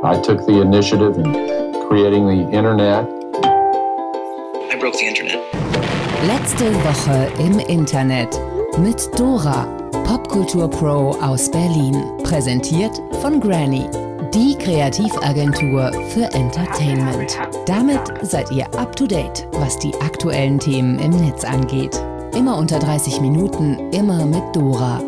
I took the initiative in creating the internet. I broke the internet. Letzte Woche im Internet mit Dora, Popkultur-Pro aus Berlin. Präsentiert von Granny, die Kreativagentur für Entertainment. Damit seid ihr up to date, was die aktuellen Themen im Netz angeht. Immer unter 30 Minuten, immer mit Dora.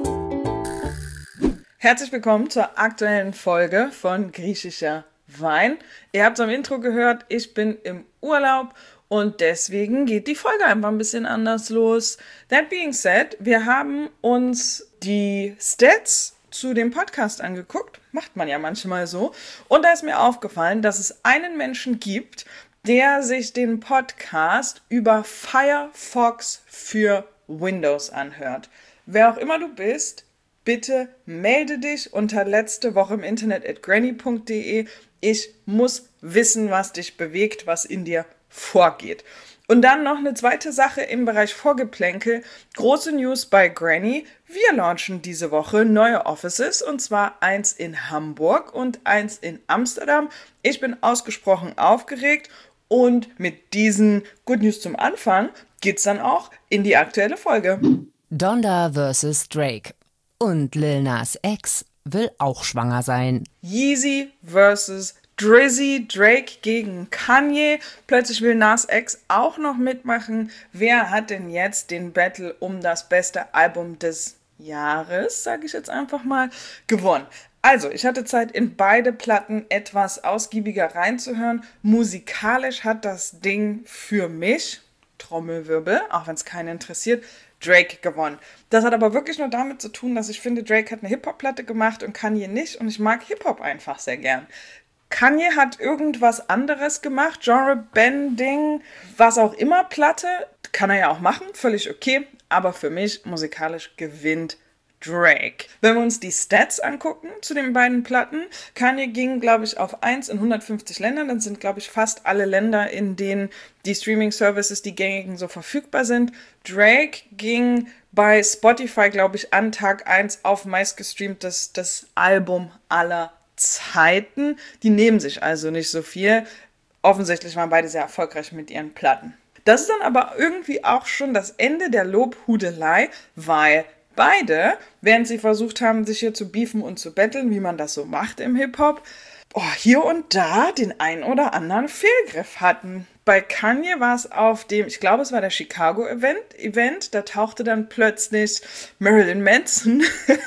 Herzlich willkommen zur aktuellen Folge von Griechischer Wein. Ihr habt es am Intro gehört, ich bin im Urlaub und deswegen geht die Folge einfach ein bisschen anders los. That being said, wir haben uns die Stats zu dem Podcast angeguckt. Macht man ja manchmal so. Und da ist mir aufgefallen, dass es einen Menschen gibt, der sich den Podcast über Firefox für Windows anhört. Wer auch immer du bist, bitte melde dich unter letzte Woche im Internet @granny.de. Ich muss wissen, was dich bewegt, was in dir vorgeht. Und dann noch eine zweite Sache im Bereich Vorgeplänkel. Große News bei Granny. Wir launchen diese Woche neue Offices, und zwar eins in Hamburg und eins in Amsterdam. Ich bin ausgesprochen aufgeregt und mit diesen Good News zum Anfang geht's dann auch in die aktuelle Folge. Donda vs. Drake. Und Lil Nas X will auch schwanger sein. Yeezy vs. Drizzy, Drake gegen Kanye. Plötzlich will Nas X auch noch mitmachen. Wer hat denn jetzt den Battle um das beste Album des Jahres, sage ich jetzt einfach mal, gewonnen? Also, ich hatte Zeit, in beide Platten etwas ausgiebiger reinzuhören. Musikalisch hat das Ding für mich, Trommelwirbel, auch wenn es keinen interessiert, Drake gewonnen. Das hat aber wirklich nur damit zu tun, dass ich finde, Drake hat eine Hip-Hop-Platte gemacht und Kanye nicht, und ich mag Hip-Hop einfach sehr gern. Kanye hat irgendwas anderes gemacht, Genre-Bending, was auch immer, Platte, kann er ja auch machen, völlig okay, aber für mich musikalisch gewinnt Drake. Wenn wir uns die Stats angucken zu den beiden Platten, Kanye ging, glaube ich, auf 1 in 150 Ländern. Dann sind, glaube ich, fast alle Länder, in denen die Streaming-Services, die gängigen, so verfügbar sind. Drake ging bei Spotify, glaube ich, an Tag 1 auf meistgestreamtes das Album aller Zeiten. Die nehmen sich also nicht so viel. Offensichtlich waren beide sehr erfolgreich mit ihren Platten. Das ist dann aber irgendwie auch schon das Ende der Lobhudelei, weil beide, während sie versucht haben, sich hier zu beefen und zu betteln, wie man das so macht im Hip-Hop, hier und da den ein oder anderen Fehlgriff hatten. Bei Kanye war es auf dem, ich glaube, es war der Chicago-Event, da tauchte dann plötzlich Marilyn Manson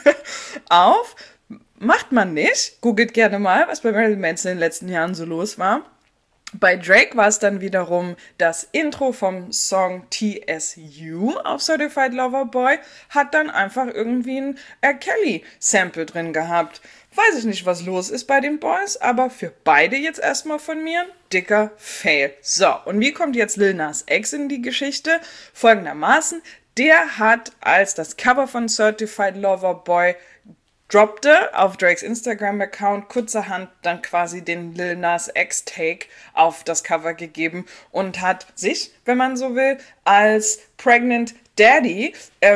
auf. Macht man nicht. Googelt gerne mal, was bei Marilyn Manson in den letzten Jahren so los war. Bei Drake war es dann wiederum das Intro vom Song TSU auf Certified Lover Boy, hat dann einfach irgendwie ein R. Kelly-Sample drin gehabt. Weiß ich nicht, was los ist bei den Boys, aber für beide jetzt erstmal von mir ein dicker Fail. So, und wie kommt jetzt Lil Nas X in die Geschichte? Folgendermaßen, der hat als das Cover von Certified Lover Boy droppte auf Drakes Instagram-Account kurzerhand dann quasi den Lil Nas X-Take auf das Cover gegeben und hat sich, wenn man so will, als Pregnant Daddy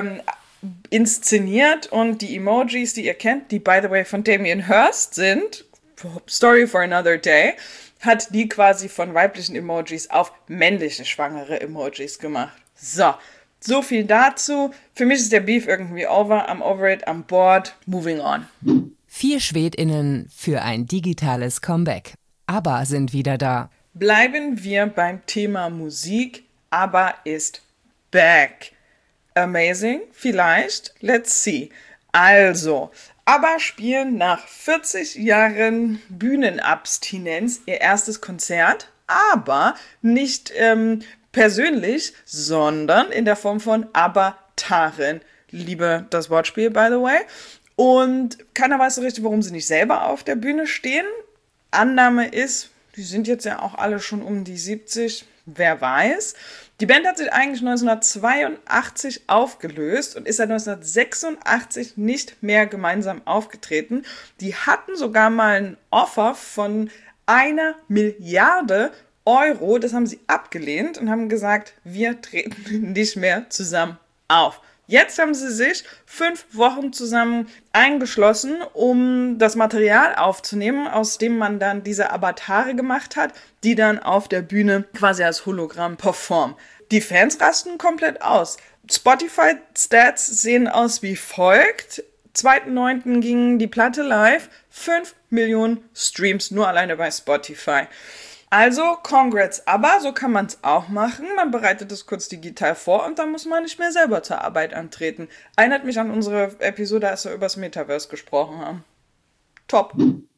inszeniert, und die Emojis, die ihr kennt, die by the way von Damien Hirst sind, Story for another day, hat die quasi von weiblichen Emojis auf männliche schwangere Emojis gemacht. So viel dazu. Für mich ist der Beef irgendwie over. I'm over it, I'm bored. Moving on. 4 SchwedInnen für ein digitales Comeback. ABBA sind wieder da. Bleiben wir beim Thema Musik. ABBA ist back. Amazing? Vielleicht? Let's see. Also, ABBA spielen nach 40 Jahren Bühnenabstinenz ihr erstes Konzert, aber nicht persönlich, sondern in der Form von Avataren. Liebe das Wortspiel, by the way. Und keiner weiß so richtig, warum sie nicht selber auf der Bühne stehen. Annahme ist, die sind jetzt ja auch alle schon um die 70, wer weiß. Die Band hat sich eigentlich 1982 aufgelöst und ist seit 1986 nicht mehr gemeinsam aufgetreten. Die hatten sogar mal ein Offer von 1 Milliarde Euro, das haben sie abgelehnt und haben gesagt, wir treten nicht mehr zusammen auf. Jetzt haben sie sich 5 Wochen zusammen eingeschlossen, um das Material aufzunehmen, aus dem man dann diese Avatare gemacht hat, die dann auf der Bühne quasi als Hologramm performen. Die Fans rasten komplett aus. Spotify-Stats sehen aus wie folgt. 2.9. ging die Platte live, 5 Millionen Streams, nur alleine bei Spotify. Also, congrats, aber so kann man es auch machen. Man bereitet es kurz digital vor und dann muss man nicht mehr selber zur Arbeit antreten. Erinnert mich an unsere Episode, als wir über das Metaverse gesprochen haben. Top.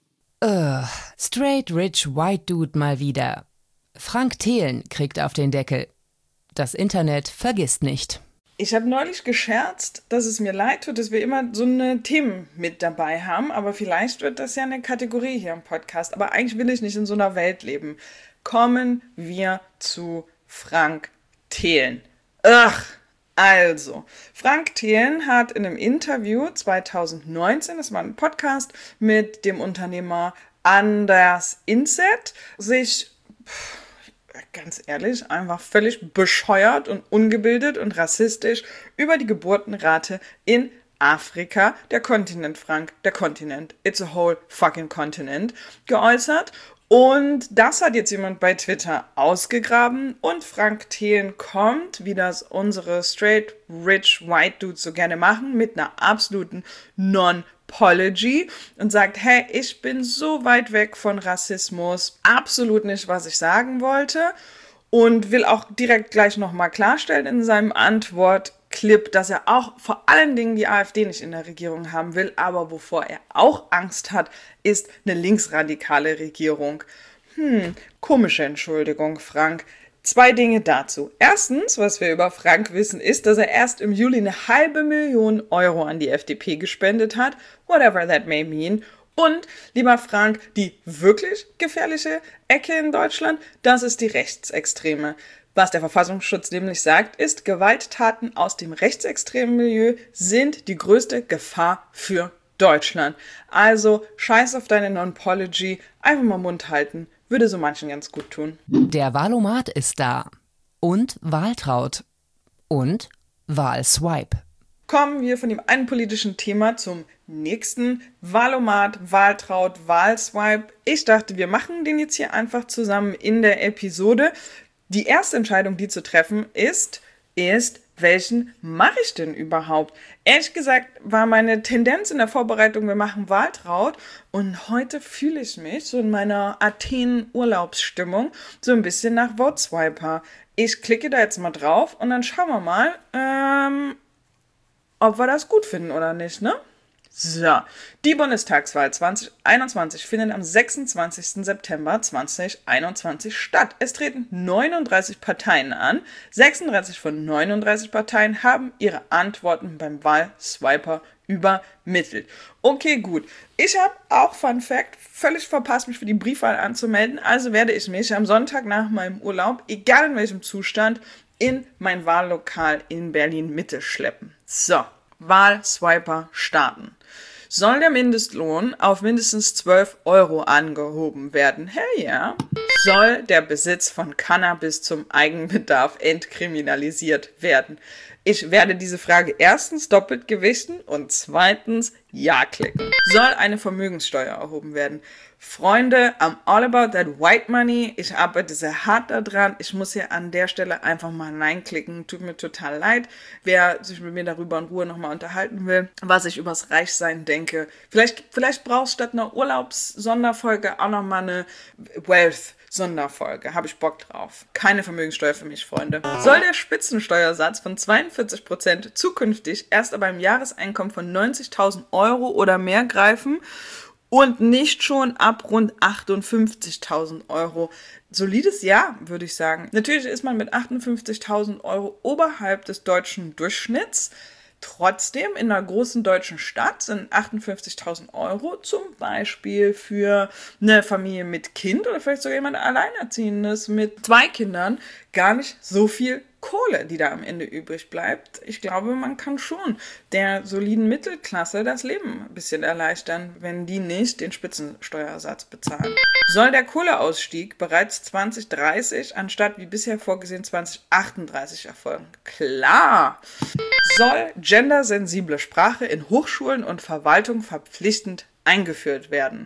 Straight Rich White Dude mal wieder. Frank Thelen kriegt auf den Deckel. Das Internet vergisst nicht. Ich habe neulich gescherzt, dass es mir leid tut, dass wir immer so eine Themen mit dabei haben, aber vielleicht wird das ja eine Kategorie hier im Podcast. Aber eigentlich will ich nicht in so einer Welt leben. Kommen wir zu Frank Thelen. Also, Frank Thelen hat in einem Interview 2019, das war ein Podcast mit dem Unternehmer Anders Inset, sich ganz ehrlich, einfach völlig bescheuert und ungebildet und rassistisch über die Geburtenrate in Afrika, der Kontinent Frank, der Kontinent, it's a whole fucking continent, geäußert. Und das hat jetzt jemand bei Twitter ausgegraben und Frank Thelen kommt, wie das unsere straight, rich, white Dudes so gerne machen, mit einer absoluten Non-Apology und sagt, hey, ich bin so weit weg von Rassismus, absolut nicht, was ich sagen wollte und will auch direkt gleich nochmal klarstellen in seinem Antwortclip, dass er auch vor allen Dingen die AfD nicht in der Regierung haben will, aber wovor er auch Angst hat, ist eine linksradikale Regierung. Komische Entschuldigung, Frank. 2 Dinge dazu. Erstens, was wir über Frank wissen, ist, dass er erst im Juli 500.000 Euro an die FDP gespendet hat, whatever that may mean. Und, lieber Frank, die wirklich gefährliche Ecke in Deutschland, das ist die Rechtsextreme. Was der Verfassungsschutz nämlich sagt, ist, Gewalttaten aus dem rechtsextremen Milieu sind die größte Gefahr für Deutschland. Also, scheiß auf deine Non-Apology, einfach mal Mund halten, würde so manchen ganz gut tun. Der Wahlomat ist da. Und Wahltraut. Und Wahlswipe. Kommen wir von dem einen politischen Thema zum nächsten. Wahlomat, Wahltraut, Wahlswipe. Ich dachte, wir machen den jetzt hier einfach zusammen in der Episode. Die erste Entscheidung, die zu treffen ist, welchen mache ich denn überhaupt? Ehrlich gesagt war meine Tendenz in der Vorbereitung, wir machen Wahltraut und heute fühle ich mich so in meiner Athen-Urlaubsstimmung so ein bisschen nach Voteswiper. Ich klicke da jetzt mal drauf und dann schauen wir mal, ob wir das gut finden oder nicht, ne? So, die Bundestagswahl 2021 findet am 26. September 2021 statt. Es treten 39 Parteien an. 36 von 39 Parteien haben ihre Antworten beim Wahlswiper übermittelt. Okay, gut. Ich habe auch, Fun Fact, völlig verpasst, mich für die Briefwahl anzumelden. Also werde ich mich am Sonntag nach meinem Urlaub, egal in welchem Zustand, in mein Wahllokal in Berlin-Mitte schleppen. So, Wahlswiper starten. Soll der Mindestlohn auf mindestens 12 Euro angehoben werden? Hell ja. Soll der Besitz von Cannabis zum Eigenbedarf entkriminalisiert werden? Ich werde diese Frage erstens doppelt gewichten und zweitens ja klicken. Soll eine Vermögenssteuer erhoben werden? Freunde, I'm all about that white money. Ich arbeite sehr hart daran. Ich muss hier an der Stelle einfach mal Nein klicken. Tut mir total leid. Wer sich mit mir darüber in Ruhe nochmal unterhalten will, was ich übers Reichsein denke. Vielleicht brauchst du statt einer Urlaubssonderfolge auch nochmal eine Wealth-Sonderfolge. Habe ich Bock drauf. Keine Vermögenssteuer für mich, Freunde. Soll der Spitzensteuersatz von 42% zukünftig erst aber im Jahreseinkommen von 90.000 Euro oder mehr greifen? Und nicht schon ab rund 58.000 Euro. Solides Ja, würde ich sagen. Natürlich ist man mit 58.000 Euro oberhalb des deutschen Durchschnitts. Trotzdem, in einer großen deutschen Stadt sind 58.000 Euro zum Beispiel für eine Familie mit Kind oder vielleicht sogar jemand Alleinerziehendes mit 2 Kindern gar nicht so viel Kohle, die da am Ende übrig bleibt. Ich glaube, man kann schon der soliden Mittelklasse das Leben ein bisschen erleichtern, wenn die nicht den Spitzensteuersatz bezahlen. Soll der Kohleausstieg bereits 2030 anstatt wie bisher vorgesehen 2038 erfolgen? Klar! Soll gendersensible Sprache in Hochschulen und Verwaltung verpflichtend eingeführt werden?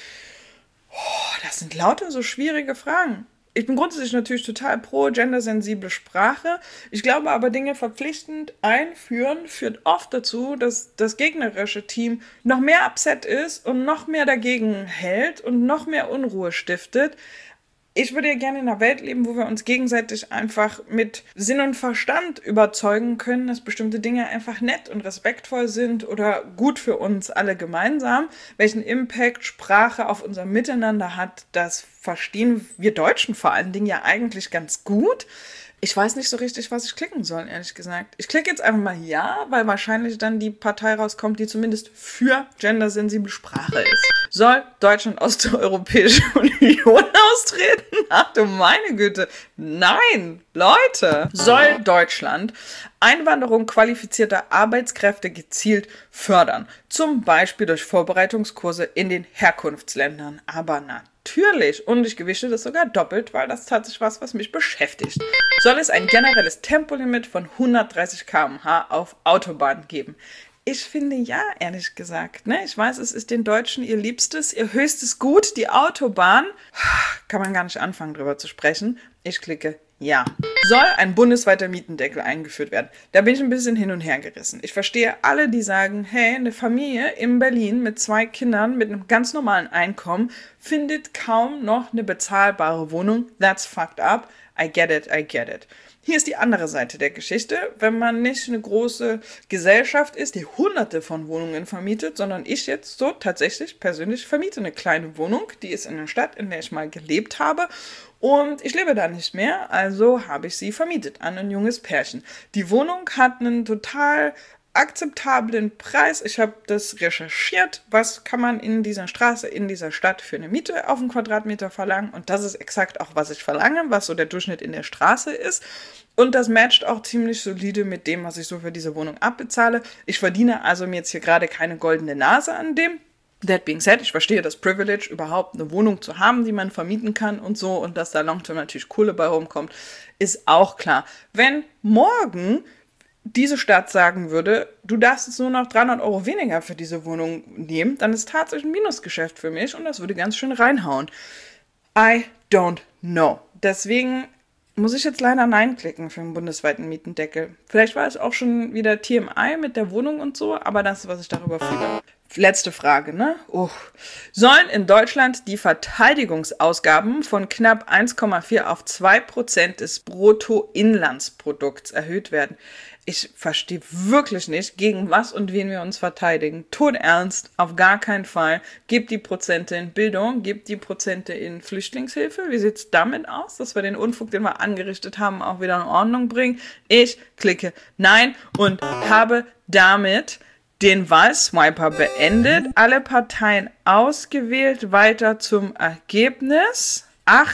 Das sind lauter so schwierige Fragen. Ich bin grundsätzlich natürlich total pro gendersensible Sprache. Ich glaube aber, Dinge verpflichtend einführen führt oft dazu, dass das gegnerische Team noch mehr upset ist und noch mehr dagegen hält und noch mehr Unruhe stiftet. Ich würde ja gerne in einer Welt leben, wo wir uns gegenseitig einfach mit Sinn und Verstand überzeugen können, dass bestimmte Dinge einfach nett und respektvoll sind oder gut für uns alle gemeinsam. Welchen Impact Sprache auf unser Miteinander hat, das verstehen wir Deutschen vor allen Dingen ja eigentlich ganz gut. Ich weiß nicht so richtig, was ich klicken soll, ehrlich gesagt. Ich klicke jetzt einfach mal Ja, weil wahrscheinlich dann die Partei rauskommt, die zumindest für gendersensible Sprache ist. Soll Deutschland aus der Europäischen Union austreten? Ach du meine Güte. Nein, Leute. Soll Deutschland Einwanderung qualifizierter Arbeitskräfte gezielt fördern? Zum Beispiel durch Vorbereitungskurse in den Herkunftsländern. Aber natürlich. Und ich gewichte das sogar doppelt, weil das ist tatsächlich was mich beschäftigt. Soll es ein generelles Tempolimit von 130 km/h auf Autobahnen geben? Ich finde ja, ehrlich gesagt. Ne? Ich weiß, es ist den Deutschen ihr Liebstes, ihr höchstes Gut, die Autobahn. Kann man gar nicht anfangen, drüber zu sprechen. Ich klicke Ja. Soll ein bundesweiter Mietendeckel eingeführt werden? Da bin ich ein bisschen hin und her gerissen. Ich verstehe alle, die sagen, hey, eine Familie in Berlin mit 2 Kindern mit einem ganz normalen Einkommen findet kaum noch eine bezahlbare Wohnung. That's fucked up. I get it, I get it. Hier ist die andere Seite der Geschichte. Wenn man nicht eine große Gesellschaft ist, die hunderte von Wohnungen vermietet, sondern ich jetzt so tatsächlich persönlich vermiete eine kleine Wohnung, die ist in der Stadt, in der ich mal gelebt habe und ich lebe da nicht mehr, also habe ich sie vermietet an ein junges Pärchen. Die Wohnung hat einen total akzeptablen Preis. Ich habe das recherchiert, was kann man in dieser Straße, in dieser Stadt für eine Miete auf einen Quadratmeter verlangen und das ist exakt auch, was ich verlange, was so der Durchschnitt in der Straße ist und das matcht auch ziemlich solide mit dem, was ich so für diese Wohnung abbezahle. Ich verdiene also mir jetzt hier gerade keine goldene Nase an dem. That being said, ich verstehe das Privilege, überhaupt eine Wohnung zu haben, die man vermieten kann und so und dass da long-term natürlich Kohle bei rumkommt, ist auch klar. Wenn morgen diese Stadt sagen würde, du darfst jetzt nur noch 300 € weniger für diese Wohnung nehmen, dann ist tatsächlich ein Minusgeschäft für mich und das würde ganz schön reinhauen. I don't know. Deswegen muss ich jetzt leider Nein klicken für einen bundesweiten Mietendeckel. Vielleicht war es auch schon wieder TMI mit der Wohnung und so, aber das ist, was ich darüber fühle. Letzte Frage, ne? Sollen in Deutschland die Verteidigungsausgaben von knapp 1,4 auf 2% des Bruttoinlandsprodukts erhöht werden? Ich verstehe wirklich nicht, gegen was und wen wir uns verteidigen. Todernst, auf gar keinen Fall. Gebt die Prozente in Bildung, gebt die Prozente in Flüchtlingshilfe. Wie sieht's damit aus, dass wir den Unfug, den wir angerichtet haben, auch wieder in Ordnung bringen? Ich klicke Nein und habe damit den Wahlswiper beendet, alle Parteien ausgewählt, weiter zum Ergebnis.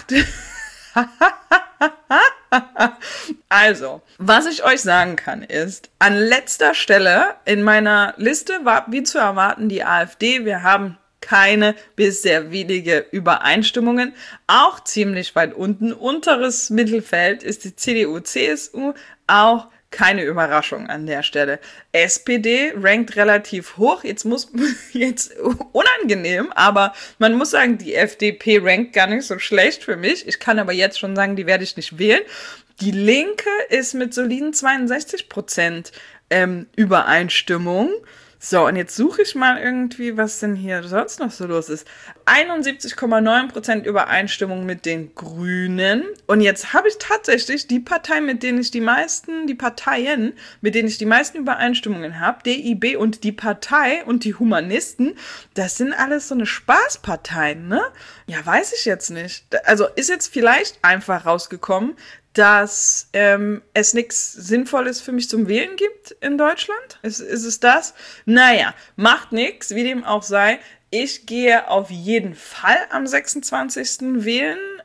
Also, was ich euch sagen kann ist, an letzter Stelle in meiner Liste war wie zu erwarten die AfD. Wir haben keine bis sehr wenige Übereinstimmungen. Auch ziemlich weit unten, unteres Mittelfeld, ist die CDU, CSU, auch keine Überraschung an der Stelle. SPD rankt relativ hoch. Jetzt unangenehm, aber man muss sagen, die FDP rankt gar nicht so schlecht für mich. Ich kann aber jetzt schon sagen, die werde ich nicht wählen. Die Linke ist mit soliden 62% Übereinstimmung. So, und jetzt suche ich mal irgendwie, was denn hier sonst noch so los ist. 71,9% Übereinstimmung mit den Grünen. Und jetzt habe ich tatsächlich die Parteien, mit denen ich die meisten Übereinstimmungen habe. DIB und die Partei und die Humanisten. Das sind alles so eine Spaßparteien, ne? Ja, weiß ich jetzt nicht. Also ist jetzt vielleicht einfach rausgekommen, dass es nichts Sinnvolles für mich zum Wählen gibt in Deutschland? Ist es das? Naja, macht nichts, wie dem auch sei. Ich gehe auf jeden Fall am 26. wählen.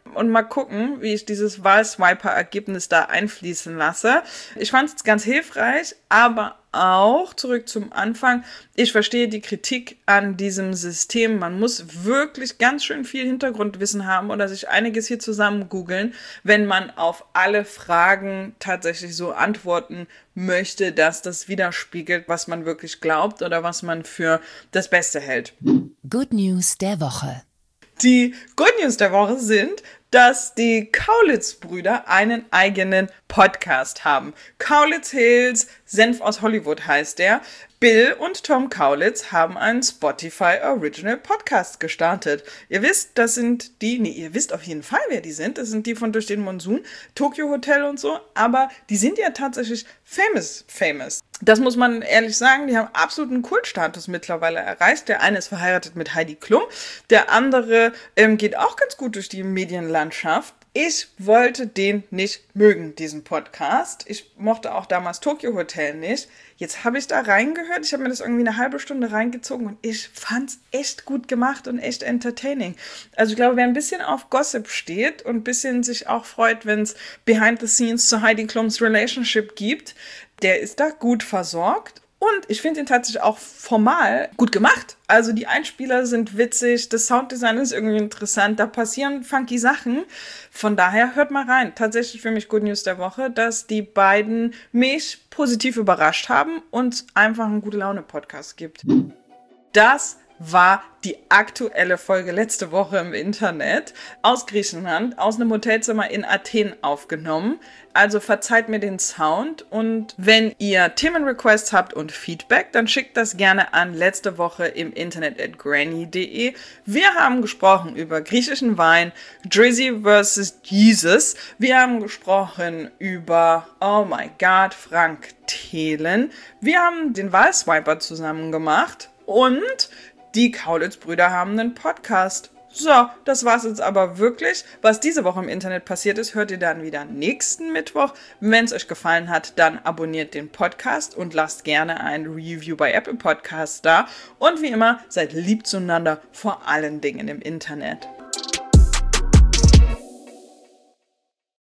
und mal gucken, wie ich dieses Wahlswiper-Ergebnis da einfließen lasse. Ich fand es ganz hilfreich, aber auch zurück zum Anfang. Ich verstehe die Kritik an diesem System. Man muss wirklich ganz schön viel Hintergrundwissen haben oder sich einiges hier zusammen googeln, wenn man auf alle Fragen tatsächlich so antworten möchte, dass das widerspiegelt, was man wirklich glaubt oder was man für das Beste hält. Good News der Woche. Die Good News der Woche sind, dass die Kaulitz-Brüder einen eigenen Podcast haben. Kaulitz Hills, Senf aus Hollywood heißt der. Bill und Tom Kaulitz haben einen Spotify Original Podcast gestartet. Ihr wisst, das sind ihr wisst auf jeden Fall, wer die sind. Das sind die von Durch den Monsun, Tokyo Hotel und so. Aber die sind ja tatsächlich famous. Das muss man ehrlich sagen, die haben absoluten Kultstatus mittlerweile erreicht. Der eine ist verheiratet mit Heidi Klum, der andere geht auch ganz gut durch die Medienlandschaft. Ich wollte den nicht mögen, diesen Podcast. Ich mochte auch damals Tokyo Hotel nicht. Jetzt habe ich da reingehört. Ich habe mir das irgendwie eine halbe Stunde reingezogen und ich fand es echt gut gemacht und echt entertaining. Also ich glaube, wer ein bisschen auf Gossip steht und ein bisschen sich auch freut, wenn es Behind the Scenes zu Heidi Klums Relationship gibt, der ist da gut versorgt. Und ich finde ihn tatsächlich auch formal gut gemacht. Also die Einspieler sind witzig, das Sounddesign ist irgendwie interessant, da passieren funky Sachen. Von daher hört mal rein. Tatsächlich für mich Good News der Woche, dass die beiden mich positiv überrascht haben und einfach einen Gute-Laune-Podcast gibt. Das war die aktuelle Folge letzte Woche im Internet aus Griechenland, aus einem Hotelzimmer in Athen aufgenommen. Also verzeiht mir den Sound und wenn ihr Themenrequests habt und Feedback, dann schickt das gerne an letzte Woche im Internet @granny.de. Wir haben gesprochen über griechischen Wein, Drizzy vs. Jesus. Wir haben gesprochen über, oh my God, Frank Thelen. Wir haben den Wahlswiper zusammen gemacht und die Kaulitz-Brüder haben einen Podcast. So, das war's jetzt aber wirklich. Was diese Woche im Internet passiert ist, hört ihr dann wieder nächsten Mittwoch. Wenn es euch gefallen hat, dann abonniert den Podcast und lasst gerne ein Review bei Apple Podcasts da. Und wie immer, seid lieb zueinander, vor allen Dingen im Internet.